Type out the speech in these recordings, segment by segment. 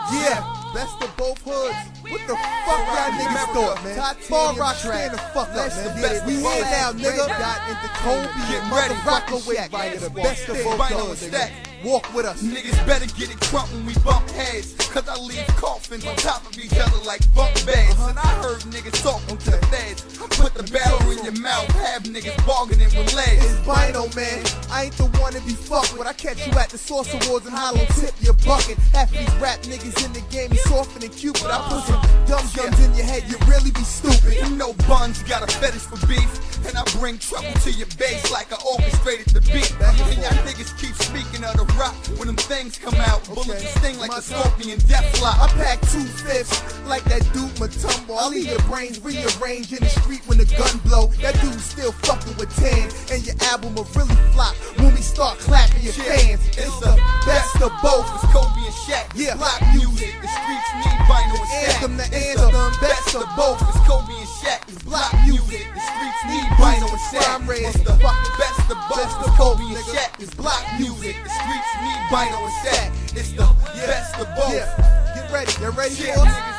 Yeah, best of both hoods. What the fuck y'all niggas thought, man? Bar Rock, stand the fuck up, man. We here now, nigga. Got into Kobe and Mother Rockaway by the best of both hoods, nigga. Walk with us. Niggas better get it crunk when we bump heads, cause I leave coffins on top of each other like bunk beds. And I heard niggas talking to the feds. Put the barrel in your mouth, have niggas bargaining with legs. It's Bino, man. I ain't the one to be fucked with. I catch you at the Source Awards and hollow tip your bucket. Half of these rap niggas in the game is softer than Cupid. I put some dumb guns in your head, you really be stupid. You know Buns got a fetish for beef, and I bring trouble to your base like I orchestrated the beat. And y'all niggas keep speaking of the rock when them things come out. Bullets sting like a scorpion death lock. I pack 2/5 like that dude Matumbo. I leave your brains rearranged in the street when the gun blow. That dude's still fucking with 10, and your album will really flop when we start clapping your fans. It's the best of both. It's Kobe and Shaq. Yeah. Block music. The streets need Bino and Shaq. Anthem to It's anthem. the best of both. It's Kobe and Shaq. It's block music. The streets need Bino and Shaq. It's the best of both. It's Kobe and Shaq. It's block music. The streets need Bino and Shaq. It's the best of both. Get ready. You ready Yeah, for us? niggas.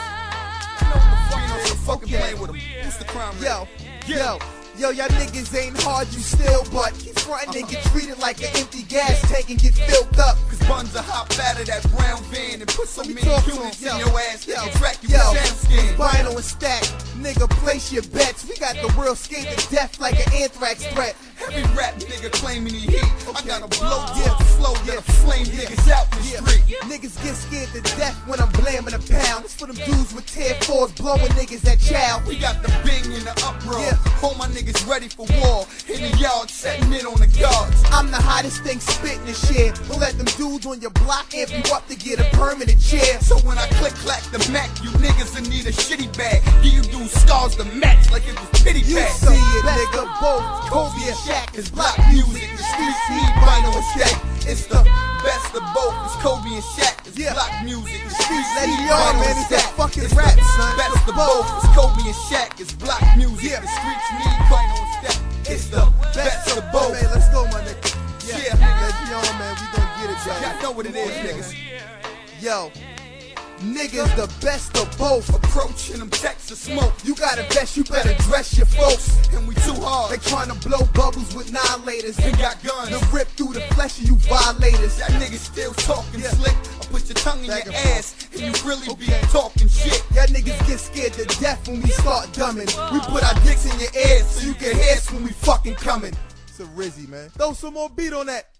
I know what the fuck, you know, so fucking playing with them. Who's the crime rate? Yo, y'all niggas ain't hard, you still, but keep frontin' and get treated like an empty gas tank and get filled up. Cause Buns will hop out of that brown van and put so many talk to units him. in your ass that can track you Yo, with sound skin. Bino and Stack, nigga, place your bets. We got the world scared to death like an anthrax threat. Every rap nigga claiming he heat. I gotta blow the flow that'll flame niggas out the street. Niggas get scared to death when I'm blamming a pound. It's for them dudes with tier 4s blowing niggas at chow. We got the bing and the uproar. All my niggas ready for war. In the yard, setting in on the guards. I'm the hottest thing spitting this shit. Don't let them dudes on your block amp you up to get a permanent chair. So when I click clack the Mac, you niggas will need a shitty bag. Give you do scars to match like it was pity You bag. see it, nigga, both Kobe and Shaq It's block music. The streets need Bino and Shaq. It's the best of both. It's Kobe and Shaq. It's block music. The streets Let need it on, Bino man. and It's that Shaq. fucking It's rap, the son. best of both. It's Kobe and Shaq. It's block music. The streets need Bino and Shaq. It's the best of both. Man, let's go, my nigga. Yeah, Let's be on, man. We gon' get it, Y'all y'all. know what it is, niggas. Yo, niggas the best of both. Approaching them checks of smoke. You gotta vest, you better dress your folks. And we too hard. They tryna blow bubbles with annihilators. And got guns. To rip through the flesh of you violators. That nigga still talking slick. I'll put your tongue in Back your and forth. ass and you really be talking shit. Y'all niggas get scared to death when we start dumbing. We put our dicks in your ears so you can hear us when we fucking coming. It's a Rizzy, man. Throw some more beat on that.